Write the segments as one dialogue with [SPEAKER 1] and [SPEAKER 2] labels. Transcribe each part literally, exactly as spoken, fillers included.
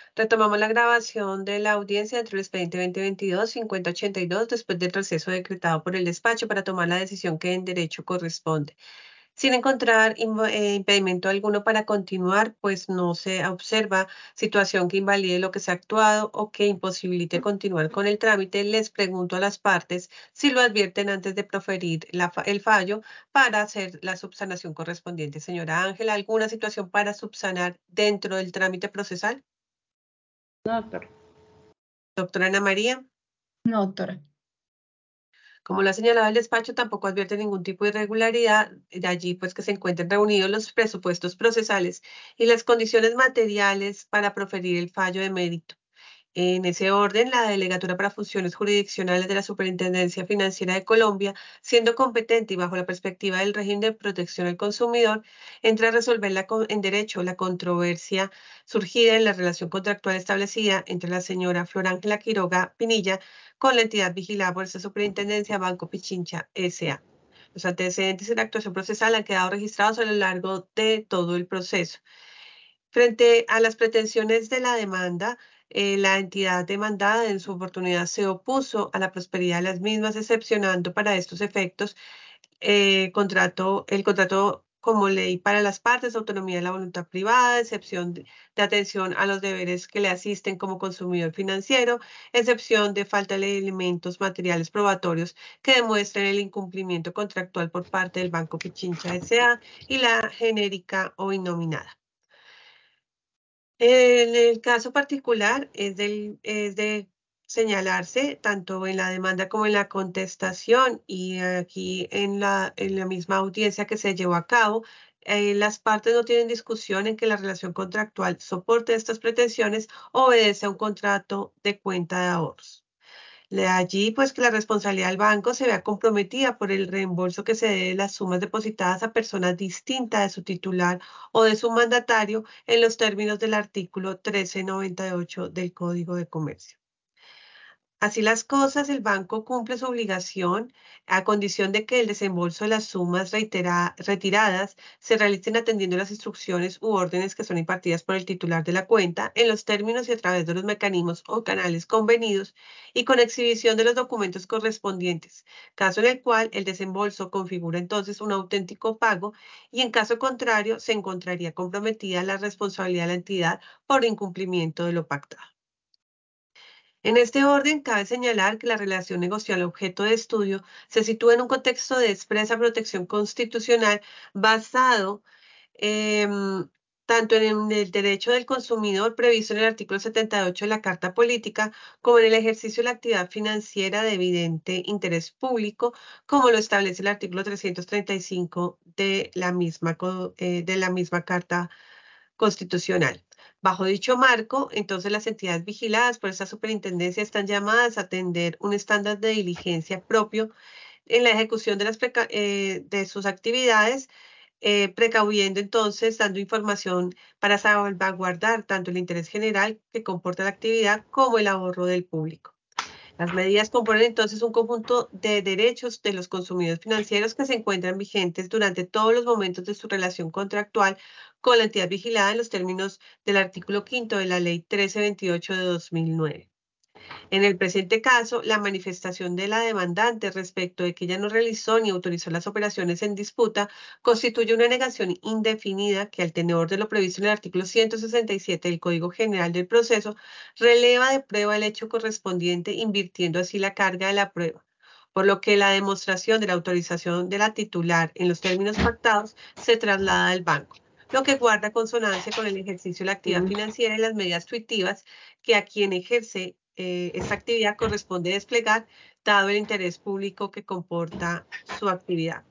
[SPEAKER 1] Retomamos la grabación de la audiencia dentro del expediente veinte veintidós cincuenta ochenta y dos después del receso decretado por el despacho para tomar la decisión que en derecho corresponde. Sin encontrar inv- eh, impedimento alguno para continuar, pues no se observa situación que invalide lo que se ha actuado o que imposibilite continuar con el trámite. Les pregunto a las partes si lo advierten antes de proferir la fa- el fallo para hacer la subsanación correspondiente. Señora Ángela, ¿alguna situación para subsanar dentro del trámite procesal?
[SPEAKER 2] No, doctora.
[SPEAKER 1] Doctora Ana María.
[SPEAKER 2] No, doctora.
[SPEAKER 1] Como lo ha señalado el despacho, tampoco advierte ningún tipo de irregularidad, de allí pues que se encuentren reunidos los presupuestos procesales y las condiciones materiales para proferir el fallo de mérito. En ese orden, la Delegatura para Funciones Jurisdiccionales de la Superintendencia Financiera de Colombia, siendo competente y bajo la perspectiva del régimen de protección al consumidor, entra a resolver la con- en derecho la controversia surgida en la relación contractual establecida entre la señora Flor Ángela Quiroga Pinilla con la entidad vigilada por esta superintendencia Banco Pichincha S A. Los antecedentes de la actuación procesal han quedado registrados a lo largo de todo el proceso. Frente a las pretensiones de la demanda, eh, la entidad demandada en su oportunidad se opuso a la prosperidad de las mismas, excepcionando para estos efectos eh, contrato, el contrato como ley para las partes, autonomía de la voluntad privada, excepción de, de atención a los deberes que le asisten como consumidor financiero, excepción de falta de elementos materiales probatorios que demuestren el incumplimiento contractual por parte del Banco Pichincha S A y la genérica o innominada. En el caso particular es, del, es de señalarse tanto en la demanda como en la contestación y aquí en la, en la misma audiencia que se llevó a cabo, eh, las partes no tienen discusión en que la relación contractual soporte estas pretensiones obedece a un contrato de cuenta de ahorros. De allí, pues que la responsabilidad del banco se vea comprometida por el reembolso que se dé de las sumas depositadas a personas distintas de su titular o de su mandatario en los términos del artículo trece noventa y ocho del Código de Comercio. Así las cosas, el banco cumple su obligación a condición de que el desembolso de las sumas reitera- retiradas se realicen atendiendo las instrucciones u órdenes que son impartidas por el titular de la cuenta en los términos y a través de los mecanismos o canales convenidos y con exhibición de los documentos correspondientes, caso en el cual el desembolso configura entonces un auténtico pago y en caso contrario se encontraría comprometida la responsabilidad de la entidad por incumplimiento de lo pactado. En este orden, cabe señalar que la relación negocial objeto de estudio se sitúa en un contexto de expresa protección constitucional basado em, tanto en el derecho del consumidor previsto en el artículo setenta y ocho de la Carta Política, como en el ejercicio de la actividad financiera de evidente interés público, como lo establece el artículo trescientos treinta y cinco de la misma, co- eh, de la misma Carta Constitucional. Bajo dicho marco, entonces las entidades vigiladas por esta superintendencia están llamadas a atender un estándar de diligencia propio en la ejecución de, las preca- eh, de sus actividades, eh, precaudiendo entonces, dando información para salvaguardar tanto el interés general que comporta la actividad como el ahorro del público. Las medidas componen entonces un conjunto de derechos de los consumidores financieros que se encuentran vigentes durante todos los momentos de su relación contractual con la entidad vigilada en los términos del artículo quinto de la Ley trece veintiocho de dos mil nueve. En el presente caso, la manifestación de la demandante respecto de que ella no realizó ni autorizó las operaciones en disputa constituye una negación indefinida que, al tenor de lo previsto en el artículo ciento sesenta y siete del Código General del Proceso, releva de prueba el hecho correspondiente, invirtiendo así la carga de la prueba. Por lo que la demostración de la autorización de la titular en los términos pactados se traslada al banco, lo que guarda consonancia con el ejercicio de la actividad financiera y las medidas tuitivas que a quien ejerce eh, esta actividad corresponde desplegar, dado el interés público que comporta su actividad.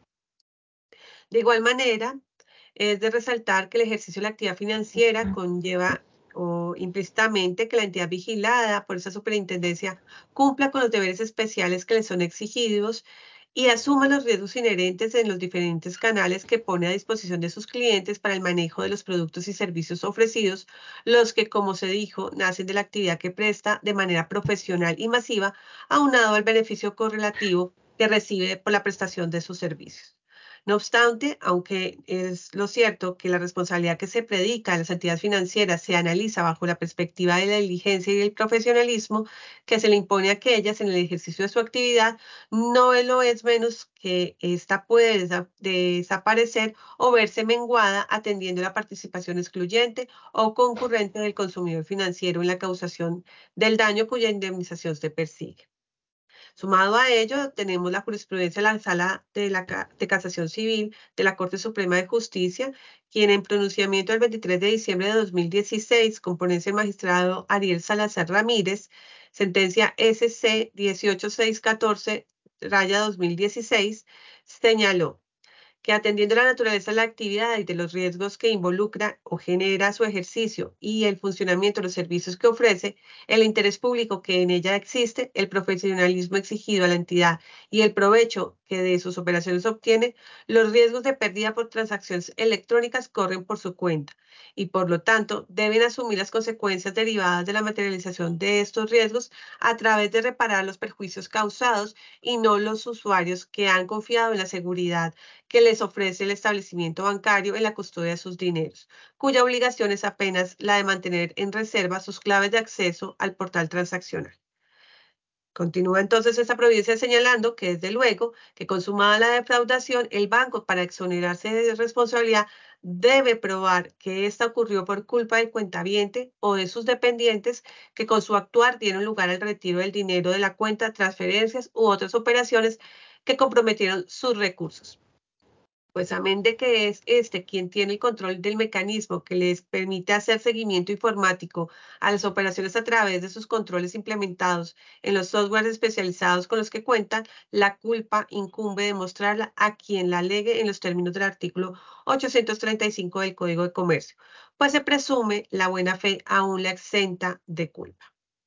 [SPEAKER 1] De igual manera, es de resaltar que el ejercicio de la actividad financiera conlleva o implícitamente que la entidad vigilada por esa superintendencia cumpla con los deberes especiales que le son exigidos y asuma los riesgos inherentes en los diferentes canales que pone a disposición de sus clientes para el manejo de los productos y servicios ofrecidos, los que, como se dijo, nacen de la actividad que presta de manera profesional y masiva, aunado al beneficio correlativo que recibe por la prestación de sus servicios. No obstante, aunque es lo cierto que la responsabilidad que se predica en las entidades financieras se analiza bajo la perspectiva de la diligencia y el profesionalismo que se le impone a aquellas en el ejercicio de su actividad, no lo es menos que ésta puede desa- desaparecer o verse menguada atendiendo la participación excluyente o concurrente del consumidor financiero en la causación del daño cuya indemnización se persigue. Sumado a ello, tenemos la jurisprudencia de la Sala de, la, Ca- de Casación Civil de la Corte Suprema de Justicia, quien en pronunciamiento del veintitrés de diciembre de dos mil dieciséis, con ponencia del magistrado Ariel Salazar Ramírez, sentencia S C dieciocho mil seiscientos catorce, raya dos mil dieciséis, señaló que atendiendo a la naturaleza de la actividad y de los riesgos que involucra o genera su ejercicio y el funcionamiento de los servicios que ofrece, el interés público que en ella existe, el profesionalismo exigido a la entidad y el provecho que de sus operaciones obtiene, los riesgos de pérdida por transacciones electrónicas corren por su cuenta y por lo tanto deben asumir las consecuencias derivadas de la materialización de estos riesgos a través de reparar los perjuicios causados y no los usuarios que han confiado en la seguridad que les ofrece el establecimiento bancario en la custodia de sus dineros, cuya obligación es apenas la de mantener en reserva sus claves de acceso al portal transaccional. Continúa entonces esta providencia señalando que, desde luego, que consumada la defraudación, el banco, para exonerarse de responsabilidad, debe probar que ésta ocurrió por culpa del cuentaviente o de sus dependientes que con su actuar dieron lugar al retiro del dinero de la cuenta, transferencias u otras operaciones que comprometieron sus recursos. Pues amén de que es este quien tiene el control del mecanismo que les permite hacer seguimiento informático a las operaciones a través de sus controles implementados en los softwares especializados con los que cuentan, la culpa incumbe demostrarla a quien la alegue en los términos del artículo ochocientos treinta y cinco del Código de Comercio, pues se presume la buena fe aún la exenta de culpa.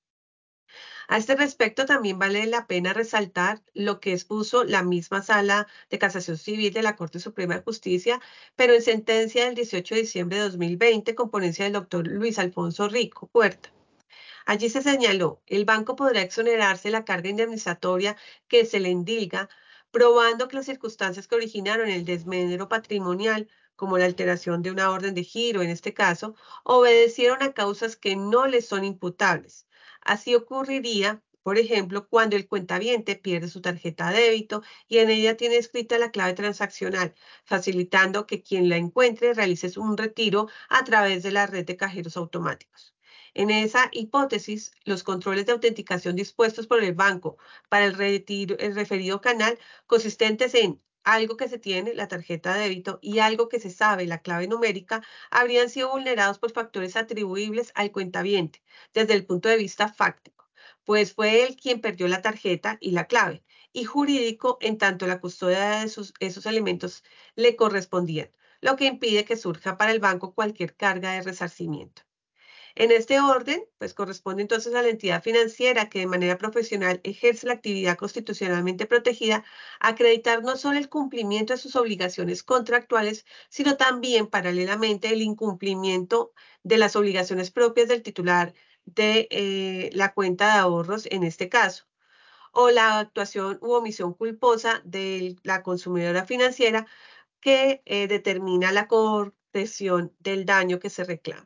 [SPEAKER 1] A este respecto, también vale la pena resaltar lo que expuso la misma Sala de Casación Civil de la Corte Suprema de Justicia, pero en sentencia del dieciocho de diciembre de dos mil veinte, con ponencia del doctor Luis Alfonso Rico Puerta. Allí se señaló, el banco podrá exonerarse la carga indemnizatoria que se le indilga, probando que las circunstancias que originaron el desmedro patrimonial, como la alteración de una orden de giro en este caso, obedecieron a causas que no les son imputables. Así ocurriría, por ejemplo, cuando el cuentaviente pierde su tarjeta de débito y en ella tiene escrita la clave transaccional, facilitando que quien la encuentre realice un retiro a través de la red de cajeros automáticos. En esa hipótesis, los controles de autenticación dispuestos por el banco para el, retiro, el referido canal, consistentes en algo que se tiene, la tarjeta de débito, y algo que se sabe, la clave numérica, habrían sido vulnerados por factores atribuibles al cuentaviente desde el punto de vista fáctico, pues fue él quien perdió la tarjeta y la clave, y jurídico en tanto la custodia de sus, esos elementos le correspondían, lo que impide que surja para el banco cualquier carga de resarcimiento. En este orden, pues corresponde entonces a la entidad financiera que de manera profesional ejerce la actividad constitucionalmente protegida, acreditar no solo el cumplimiento de sus obligaciones contractuales, sino también paralelamente el incumplimiento de las obligaciones propias del titular de eh, la cuenta de ahorros en este caso, o la actuación u omisión culposa de la consumidora financiera que eh, determina la corrección del daño que se reclama.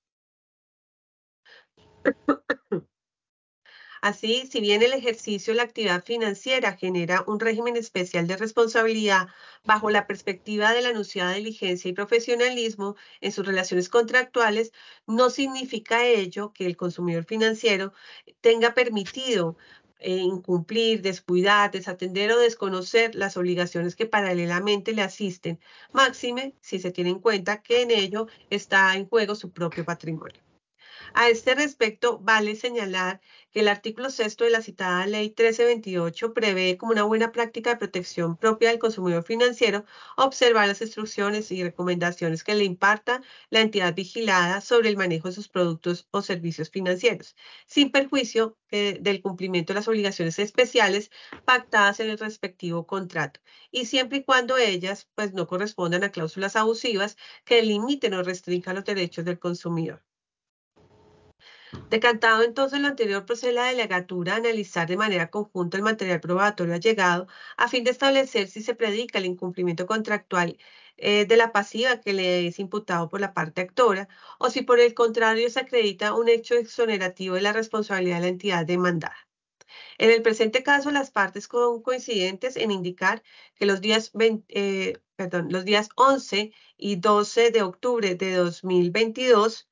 [SPEAKER 1] Así, si bien el ejercicio de la actividad financiera genera un régimen especial de responsabilidad bajo la perspectiva de la anunciada diligencia y profesionalismo en sus relaciones contractuales, no significa ello que el consumidor financiero tenga permitido eh, incumplir, descuidar, desatender o desconocer las obligaciones que paralelamente le asisten, máxime si se tiene en cuenta que en ello está en juego su propio patrimonio. A este respecto, vale señalar que el artículo sexto de la citada Ley trece veintiocho prevé como una buena práctica de protección propia del consumidor financiero observar las instrucciones y recomendaciones que le imparta la entidad vigilada sobre el manejo de sus productos o servicios financieros, sin perjuicio eh, del cumplimiento de las obligaciones especiales pactadas en el respectivo contrato, y siempre y cuando ellas pues, no correspondan a cláusulas abusivas que limiten o restrinjan los derechos del consumidor. Decantado entonces lo anterior, procede la delegatura a analizar de manera conjunta el material probatorio allegado a fin de establecer si se predica el incumplimiento contractual eh, de la pasiva que le es imputado por la parte actora o si por el contrario se acredita un hecho exonerativo de la responsabilidad de la entidad demandada. En el presente caso, las partes son coincidentes en indicar que los días, veinte, eh, perdón, los días once y doce de octubre de dos mil veintidós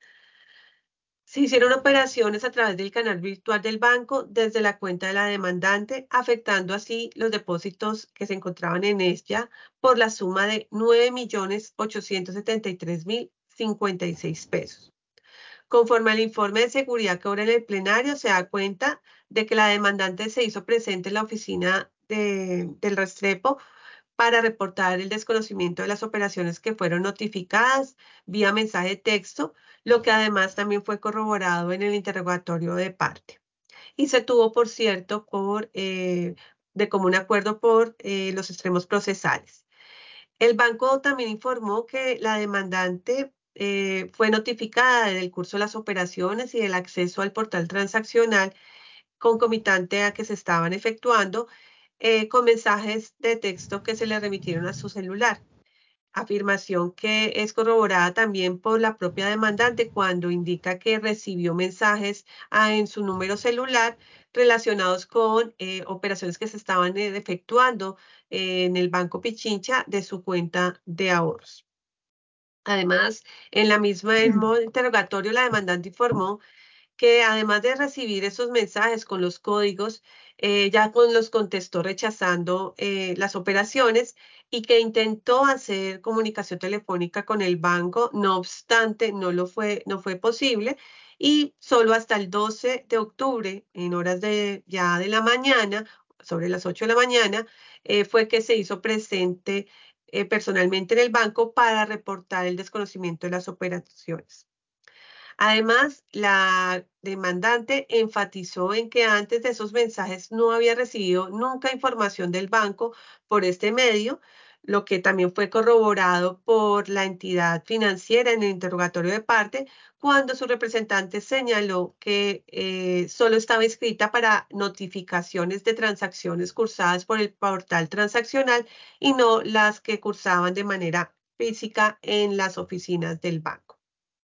[SPEAKER 1] se hicieron operaciones a través del canal virtual del banco desde la cuenta de la demandante, afectando así los depósitos que se encontraban en ella por la suma de nueve millones ochocientos setenta y tres mil cincuenta y seis pesos. Conforme al informe de seguridad que ahora en el plenario, se da cuenta de que la demandante se hizo presente en la oficina de, del Restrepo para reportar el desconocimiento de las operaciones que fueron notificadas vía mensaje de texto, lo que además también fue corroborado en el interrogatorio de parte. Y se tuvo, por cierto, por, eh, de común acuerdo por eh, los extremos procesales. El banco también informó que la demandante eh, fue notificada del curso de las operaciones y del acceso al portal transaccional concomitante a que se estaban efectuando eh, con mensajes de texto que se le remitieron a su celular. Afirmación que es corroborada también por la propia demandante cuando indica que recibió mensajes ah, en su número celular relacionados con eh, operaciones que se estaban eh, efectuando eh, en el Banco Pichincha de su cuenta de ahorros. Además, en la misma en modo interrogatorio, la demandante informó que además de recibir esos mensajes con los códigos, eh, ya con los contestó rechazando eh, las operaciones y que intentó hacer comunicación telefónica con el banco, no obstante, no lo fue, no fue posible y solo hasta el doce de octubre, en horas de ya de la mañana, sobre las ocho de la mañana, eh, fue que se hizo presente eh, personalmente en el banco para reportar el desconocimiento de las operaciones. Además, la demandante enfatizó en que antes de esos mensajes no había recibido nunca información del banco por este medio, lo que también fue corroborado por la entidad financiera en el interrogatorio de parte, cuando su representante señaló que eh, solo estaba inscrita para notificaciones de transacciones cursadas por el portal transaccional y no las que cursaban de manera física en las oficinas del banco.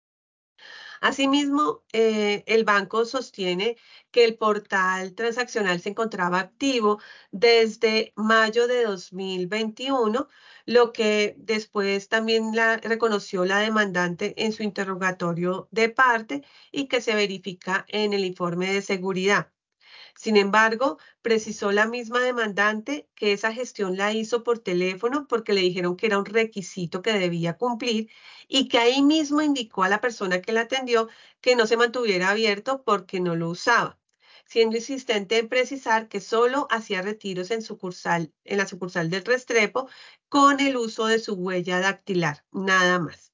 [SPEAKER 1] Asimismo, eh, el banco sostiene que el portal transaccional se encontraba activo desde mayo de dos mil veintiuno, lo que después también la, reconoció la demandante en su interrogatorio de parte y que se verifica en el informe de seguridad. Sin embargo, precisó la misma demandante que esa gestión la hizo por teléfono porque le dijeron que era un requisito que debía cumplir y que ahí mismo indicó a la persona que la atendió que no se mantuviera abierto porque no lo usaba, siendo insistente en precisar que solo hacía retiros en sucursal, en la sucursal del Restrepo con el uso de su huella dactilar, nada más.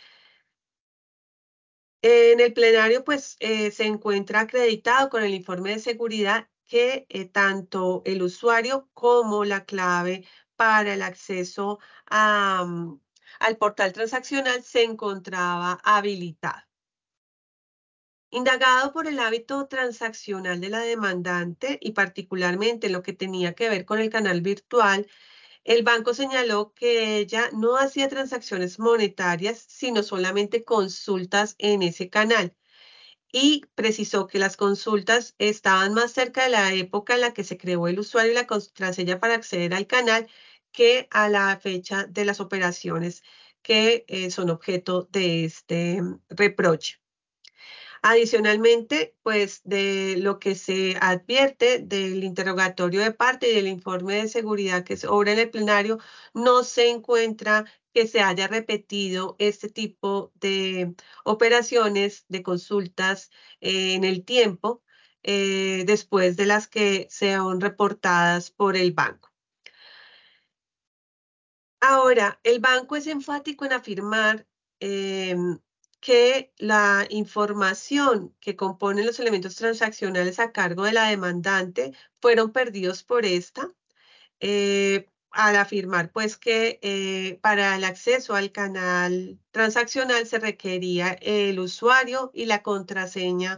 [SPEAKER 1] En el plenario, pues, eh, se encuentra acreditado con el informe de seguridad que eh, tanto el usuario como la clave para el acceso a, mm, al portal transaccional se encontraba habilitado. Indagado por el hábito transaccional de la demandante y particularmente en lo que tenía que ver con el canal virtual, el banco señaló que ella no hacía transacciones monetarias, sino solamente consultas en ese canal y precisó que las consultas estaban más cerca de la época en la que se creó el usuario y la contraseña para acceder al canal que a la fecha de las operaciones que eh, son objeto de este mm, reproche. Adicionalmente, pues de lo que se advierte del interrogatorio de parte y del informe de seguridad que se obra en el plenario, no se encuentra que se haya repetido este tipo de operaciones, de consultas eh, en el tiempo, eh, después de las que sean reportadas por el banco. Ahora, el banco es enfático en afirmar em, que la información que compone los elementos transaccionales a cargo de la demandante fueron perdidos por esta, eh, al afirmar pues que eh, para el acceso al canal transaccional se requería el usuario y la contraseña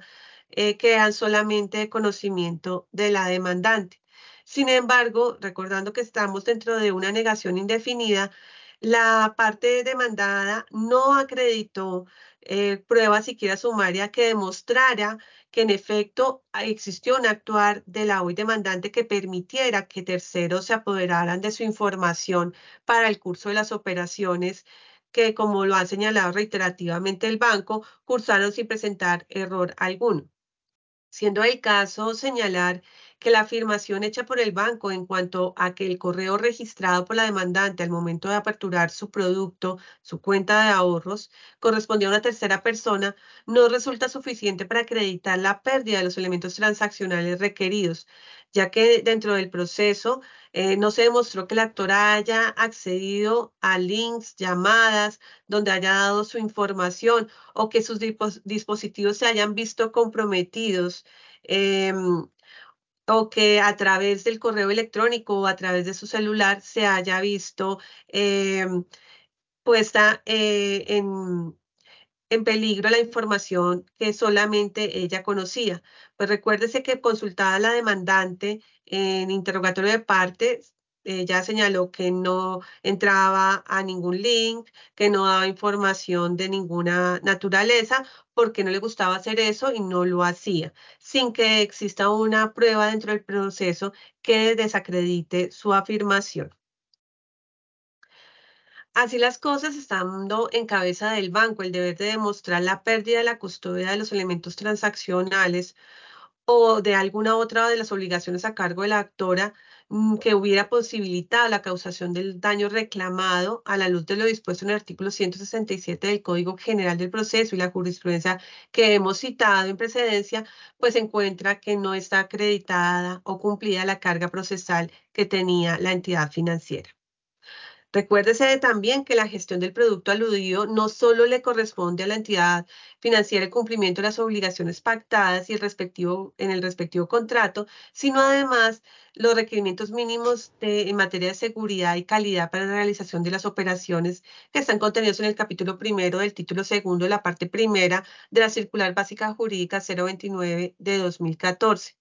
[SPEAKER 1] eh, quedan solamente de conocimiento de la demandante. Sin embargo, recordando que estamos dentro de una negación indefinida, la parte demandada no acreditó eh, prueba siquiera sumaria que demostrara que en efecto existió un actuar de la hoy demandante que permitiera que terceros se apoderaran de su información para el curso de las operaciones que, como lo ha señalado reiterativamente el banco, cursaron sin presentar error alguno. Siendo el caso señalar que la afirmación hecha por el banco en cuanto a que el correo registrado por la demandante al momento de aperturar su producto, su cuenta de ahorros, correspondía a una tercera persona, no resulta suficiente para acreditar la pérdida de los elementos transaccionales requeridos, ya que dentro del proceso eh, no se demostró que el actor haya accedido a links, llamadas, donde haya dado su información o que sus dispositivos se hayan visto comprometidos, eh, o que a través del correo electrónico o a través de su celular se haya visto eh, puesta eh, en, en peligro la información que solamente ella conocía. Pues recuérdese que consultada la demandante en interrogatorio de partes, ella señaló que no entraba a ningún link, que no daba información de ninguna naturaleza, porque no le gustaba hacer eso y no lo hacía, sin que exista una prueba dentro del proceso que desacredite su afirmación. Así las cosas, estando en cabeza del banco el deber de demostrar la pérdida de la custodia de los elementos transaccionales o de alguna otra de las obligaciones a cargo de la actora mm, que hubiera posibilitado la causación del daño reclamado a la luz de lo dispuesto en el artículo ciento sesenta y siete del Código General del Proceso y la jurisprudencia que hemos citado en precedencia, pues encuentra que no está acreditada o cumplida la carga procesal que tenía la entidad financiera. Recuérdese también que la gestión del producto aludido no solo le corresponde a la entidad financiera el cumplimiento de las obligaciones pactadas y el respectivo, en el respectivo contrato, sino además los requerimientos mínimos de, en materia de seguridad y calidad para la realización de las operaciones que están contenidos en el capítulo primero del título segundo de la parte primera de la Circular Básica Jurídica cero veintinueve de dos mil catorce,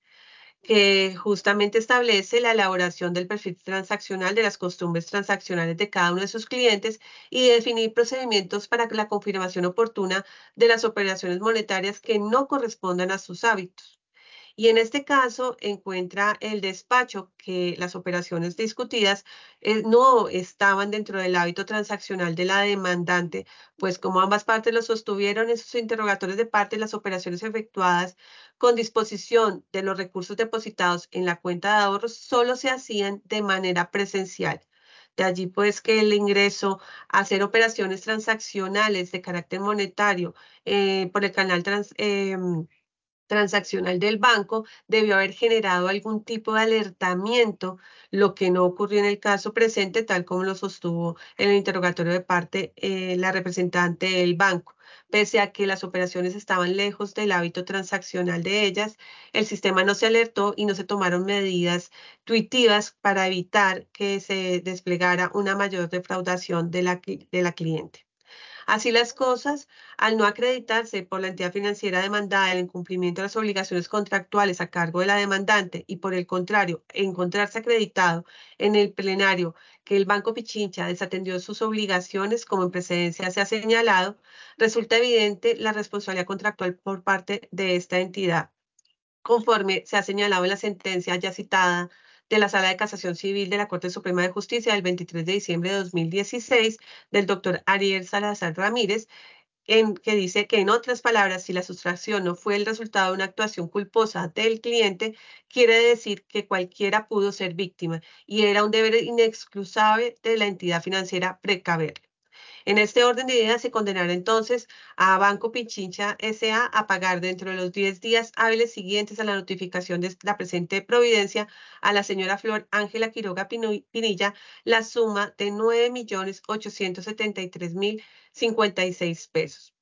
[SPEAKER 1] que justamente establece la elaboración del perfil transaccional de las costumbres transaccionales de cada uno de sus clientes y definir procedimientos para la confirmación oportuna de las operaciones monetarias que no correspondan a sus hábitos. Y en este caso encuentra el despacho que las operaciones discutidas eh, no estaban dentro del hábito transaccional de la demandante, pues como ambas partes lo sostuvieron en sus interrogatorios de parte, las operaciones efectuadas con disposición de los recursos depositados en la cuenta de ahorros solo se hacían de manera presencial. De allí pues que el ingreso a hacer operaciones transaccionales de carácter monetario eh, por el canal trans, eh, transaccional del banco debió haber generado algún tipo de alertamiento, lo que no ocurrió en el caso presente, tal como lo sostuvo en el interrogatorio de parte eh, la representante del banco. Pese a que las operaciones estaban lejos del hábito transaccional de ellas, el sistema no se alertó y no se tomaron medidas tuitivas para evitar que se desplegara una mayor defraudación de la, de la cliente. Así las cosas, al no acreditarse por la entidad financiera demandada el incumplimiento de las obligaciones contractuales a cargo de la demandante y por el contrario, encontrarse acreditado en el plenario que el Banco Pichincha desatendió sus obligaciones, como en precedencia se ha señalado, resulta evidente la responsabilidad contractual por parte de esta entidad, conforme se ha señalado en la sentencia ya citada de la Sala de Casación Civil de la Corte Suprema de Justicia del veintitrés de diciembre de dos mil dieciséis del doctor Ariel Salazar Ramírez, en, que dice que en otras palabras, si la sustracción no fue el resultado de una actuación culposa del cliente, quiere decir que cualquiera pudo ser víctima y era un deber inexcusable de la entidad financiera precaver. En este orden de ideas se condenará entonces a Banco Pichincha S A a pagar dentro de los diez días hábiles siguientes a la notificación de la presente providencia a la señora Flor Ángela Quiroga Pinilla la suma de nueve millones ochocientos setenta y tres mil cincuenta y seis pesos.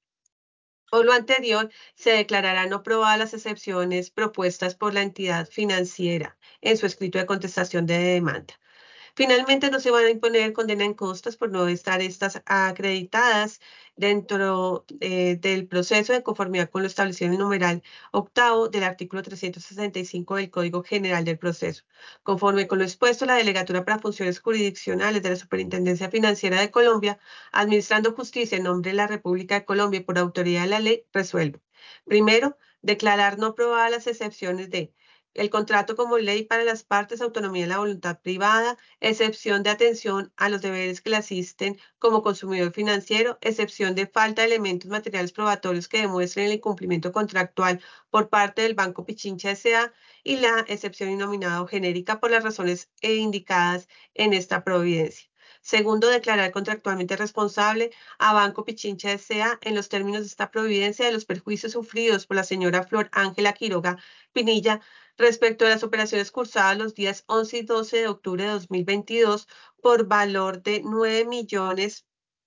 [SPEAKER 1] Por lo anterior, se declararán no probadas las excepciones propuestas por la entidad financiera en su escrito de contestación de demanda. Finalmente, no se van a imponer condena en costas por no estar estas acreditadas dentro eh, del proceso de conformidad con lo establecido en el numeral octavo del artículo trescientos sesenta y cinco del Código General del Proceso. Conforme con lo expuesto, la Delegatura para Funciones Jurisdiccionales de la Superintendencia Financiera de Colombia, administrando justicia en nombre de la República de Colombia y por autoridad de la ley, resuelve. Primero, declarar no aprobadas las excepciones de el contrato como ley para las partes, autonomía de la voluntad privada, excepción de atención a los deberes que le asisten como consumidor financiero, excepción de falta de elementos materiales probatorios que demuestren el incumplimiento contractual por parte del Banco Pichincha S A y la excepción inominada o genérica por las razones eh, indicadas en esta providencia. Segundo, declarar contractualmente responsable a Banco Pichincha S A en los términos de esta providencia de los perjuicios sufridos por la señora Flor Ángela Quiroga Pinilla respecto a las operaciones cursadas los días once y doce de octubre de dos mil veintidós por valor de nueve millones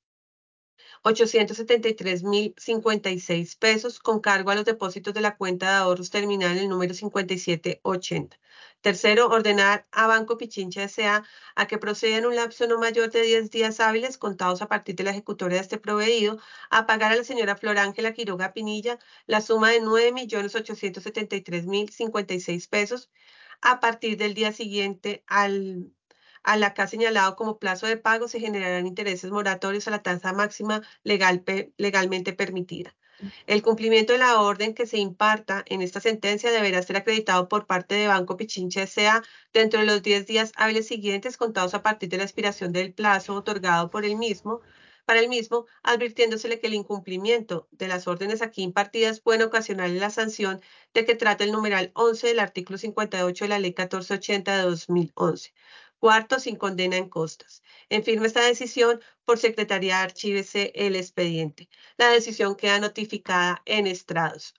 [SPEAKER 1] ochocientos setenta y tres mil cincuenta y seis pesos con cargo a los depósitos de la cuenta de ahorros terminal en el número cincuenta y siete ochenta. Tercero, ordenar a Banco Pichincha S A a que proceda en un lapso no mayor de diez días hábiles contados a partir de la ejecutoria de este proveído a pagar a la señora Flor Ángela Quiroga Pinilla la suma de nueve millones ochocientos setenta y tres mil cincuenta y seis pesos a partir del día siguiente al a la que ha señalado como plazo de pago, se generarán intereses moratorios a la tasa máxima legal, legalmente permitida. El cumplimiento de la orden que se imparta en esta sentencia deberá ser acreditado por parte de Banco Pichincha S A dentro de los diez días hábiles siguientes contados a partir de la expiración del plazo otorgado por el mismo, para el mismo, advirtiéndosele que el incumplimiento de las órdenes aquí impartidas puede ocasionar la sanción de que trata el numeral once del artículo cincuenta y ocho de la Ley catorce ochenta de dos mil once. Cuarto, sin condena en costas. En firme esta decisión, por secretaría archívese el expediente. La decisión queda notificada en estrados.